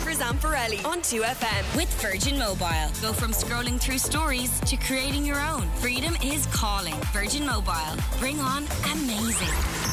Evers and Pirelli on 2FM. With Virgin Mobile. Go from scrolling through stories to creating your own. Freedom is calling. Virgin Mobile. Bring on amazing.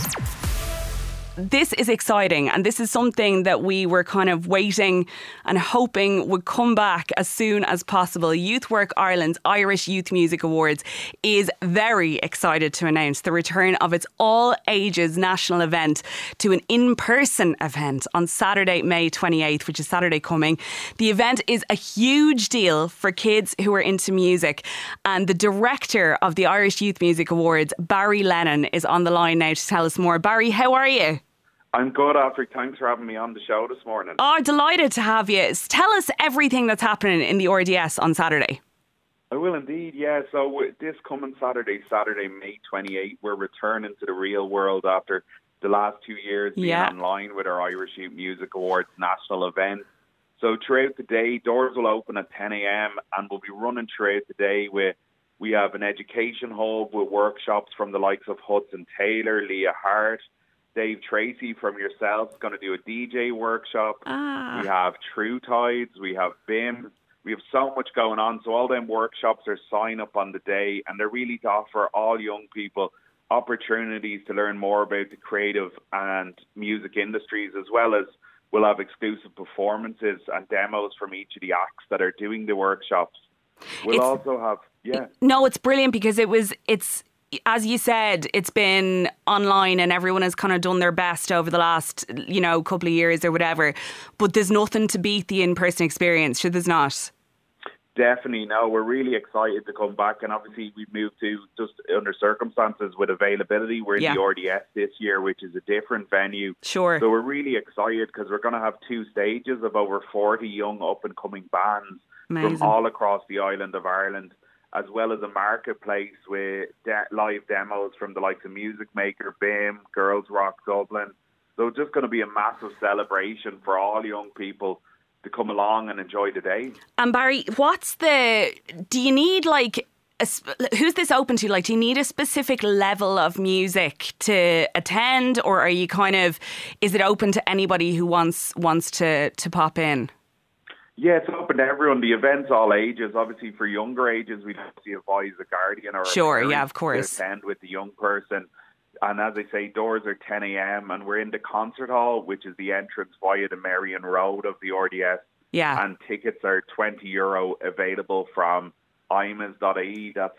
This is exciting, and this is something that we were kind of waiting and hoping would come back as soon as possible. YouthWork Ireland's Irish Youth Music Awards is very excited to announce the return of its all-ages national event to an in-person event on Saturday, May 28th, which is Saturday coming. The event is a huge deal for kids who are into music, and the director of the Irish Youth Music Awards, Barry Lennon, is on the line now to tell us more. Barry, how are you? I'm good, Patrick. Thanks for having me on the show this morning. Oh, delighted to have you. Tell us everything that's happening in the RDS on Saturday. I will indeed, yeah. So this coming Saturday, May 28th, we're returning to the real world after the last 2 years being online with our Irish Youth Music Awards national event. So throughout the day, doors will open at 10 a.m. and we'll be running throughout the day we have an education hub with workshops from the likes of Hudson Taylor, Leah Hart, Dave Tracy from yourself is going to do a DJ workshop. We have True Tides, we have BIM, we have so much going on. So all them workshops are sign up on the day, and they're really to offer all young people opportunities to learn more about the creative and music industries, as well as we'll have exclusive performances and demos from each of the acts that are doing the workshops. We'll also have, No, it's brilliant because it's as you said, it's been online and everyone has kind of done their best over the last, couple of years or whatever. But there's nothing to beat the in-person experience, there's not? Definitely, no. We're really excited to come back. And obviously we've moved to just under circumstances with availability. We're in the RDS this year, which is a different venue. Sure. So we're really excited because we're going to have 2 stages of over 40 young up-and-coming bands from all across the island of Ireland, as well as a marketplace with live demos from the likes of Music Maker, BIM, Girls Rock Dublin. So it's just going to be a massive celebration for all young people to come along and enjoy the day. And Barry, do you need who's this open to? Do you need a specific level of music to attend, or are you is it open to anybody who wants to pop in? Yeah, it's open to everyone. The event's all ages. Obviously, for younger ages, we'd obviously advise a guardian or of course, to attend with the young person. And as I say, doors are 10 a.m. and we're in the concert hall, which is the entrance via the Marion Road of the RDS. Yeah. And tickets are €20 available from IYMAS.ie, that's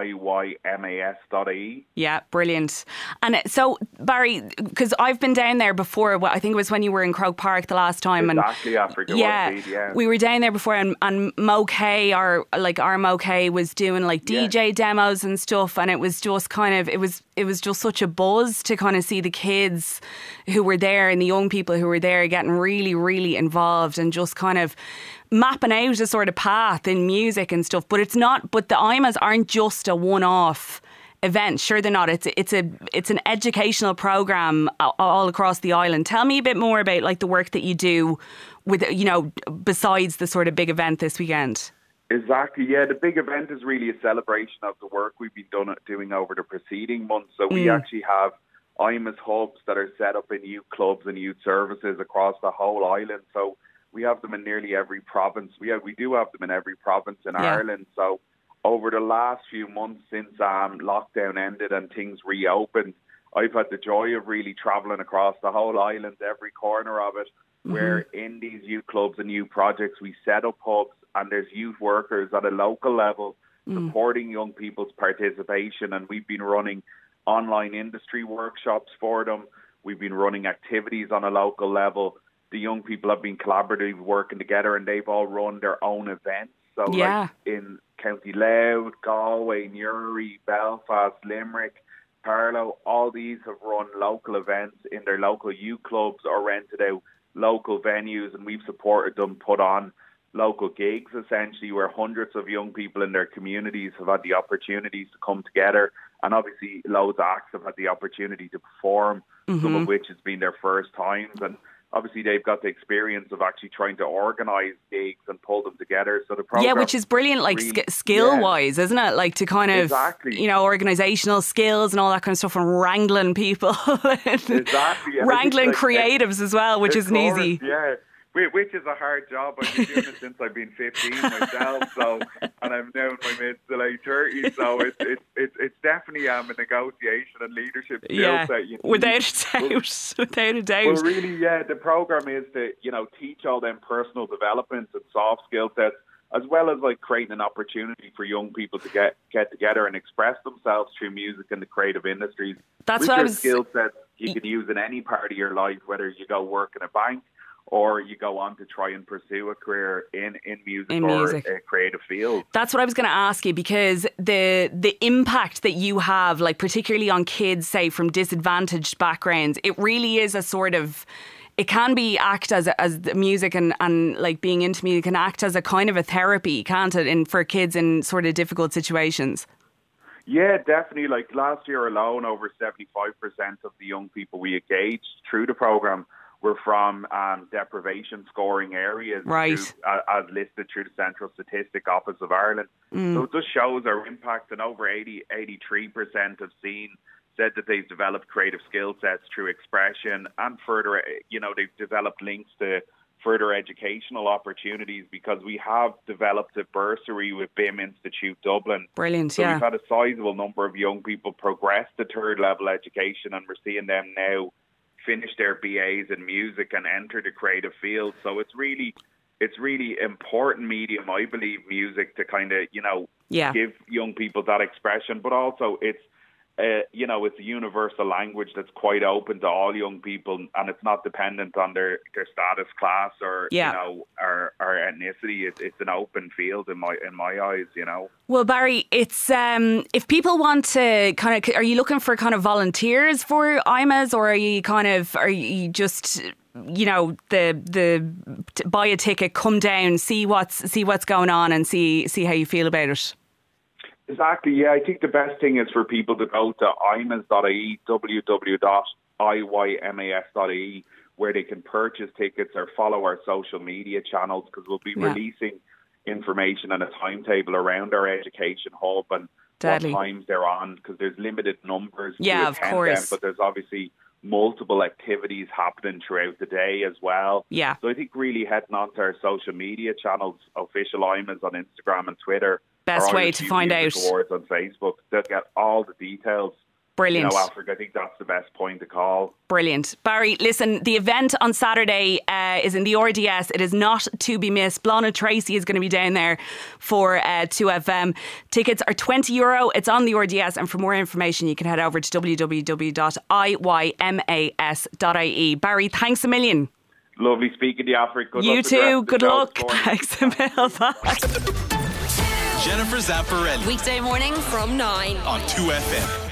IYMAS.ie. Yeah, brilliant. And so, Barry, because I've been down there before, I think it was when you were in Croke Park the last time. Exactly, Africa. We were down there before, and Mo Kay, our Mo Kay, was doing DJ demos and stuff, and it was just it was just such a buzz to kind of see the kids who were there and the young people who were there getting really, really involved and just kind of mapping out a sort of path in music and stuff. But the IMAs aren't just a one-off event. Sure, they're not. It's an educational programme all across the island. Tell me a bit more about the work that you do with, besides the sort of big event this weekend. Exactly, yeah. The big event is really a celebration of the work we've been doing over the preceding months. So we actually have IMAS hubs that are set up in youth clubs and youth services across the whole island. So we have them in nearly every province. We do have them in every province in Ireland. So over the last few months since lockdown ended and things reopened, I've had the joy of really travelling across the whole island, every corner of it, where in these youth clubs and youth projects we set up hubs and there's youth workers at a local level supporting young people's participation. And we've been running online industry workshops for them. We've been running activities on a local level. The young people have been collaboratively working together and they've all run their own events. So in County Louth, Galway, Newry, Belfast, Limerick, Carlow, all these have run local events in their local youth clubs or rented out local venues, and we've supported them put on local gigs essentially where hundreds of young people in their communities have had the opportunities to come together, and obviously loads of acts have had the opportunity to perform, some of which has been their first times, and obviously they've got the experience of actually trying to organise gigs and pull them together. So the program, which is brilliant, skill-wise, isn't it? To kind of, organisational skills and all that kind of stuff, and wrangling people, wrangling creatives as well, which isn't easy. Yeah, which is a hard job. I've been doing it since I've been 15 myself, so, and I'm now in my mid to late 30s, so it's definitely a negotiation and leadership skill set. Without a doubt. Well, really, the program is to teach all them personal development and soft skill sets, as well as like creating an opportunity for young people to get together and express themselves through music and the creative industries. That's what I was. Skill sets you can use in any part of your life, whether you go work in a bank or you go on to try and pursue a career in music or a creative field. That's what I was going to ask you, because the impact that you have, like particularly on kids, say from disadvantaged backgrounds, it really is a sort of. It can be act as the music and like being into music can act as a kind of a therapy, can't it? For kids in sort of difficult situations. Yeah, definitely. Like last year alone, over 75% of the young people we engaged through the program were from deprivation scoring areas, right? As listed through the Central Statistic Office of Ireland. So it just shows our impact, and over 83% have said that they've developed creative skill sets through expression, and further, they've developed links to further educational opportunities, because we have developed a bursary with BIM Institute Dublin. Brilliant, so we've had a sizable number of young people progress to third level education, and we're seeing them now finish their BAs in music and enter the creative field. So it's really important medium, I believe, music, to kind of, give young people that expression, but also it's a universal language that's quite open to all young people, and it's not dependent on their status, class, or or ethnicity. It's an open field in my eyes. Well, Barry, it's if people want to kind of, are you looking for kind of volunteers for IMAs, or are you just the buy a ticket, come down, see what's going on, and see how you feel about it? Exactly, yeah. I think the best thing is for people to go to imas.ie, www.iymas.ie, where they can purchase tickets or follow our social media channels, because we'll be releasing information and a timetable around our education hub and what times they're on, because there's limited numbers to attend of course. them, but there's obviously multiple activities happening throughout the day as well. Yeah. So I think really heading onto our social media channels, official IMAs on Instagram and Twitter, best way to find out. Awards on Facebook, they'll get all the details. Brilliant. Africa, I think that's the best point to call. Brilliant. Barry, listen, the event on Saturday is in the RDS. It is not to be missed. Blana Tracy is going to be down there for 2FM. Tickets are €20. It's on the RDS, and for more information you can head over to www.iymas.ie. Barry, thanks a million. Lovely speaking to you, Africa. Good you luck too. Good luck. Thanks a million. Jennifer Zamparelli. Weekday morning from 9 on 2FM.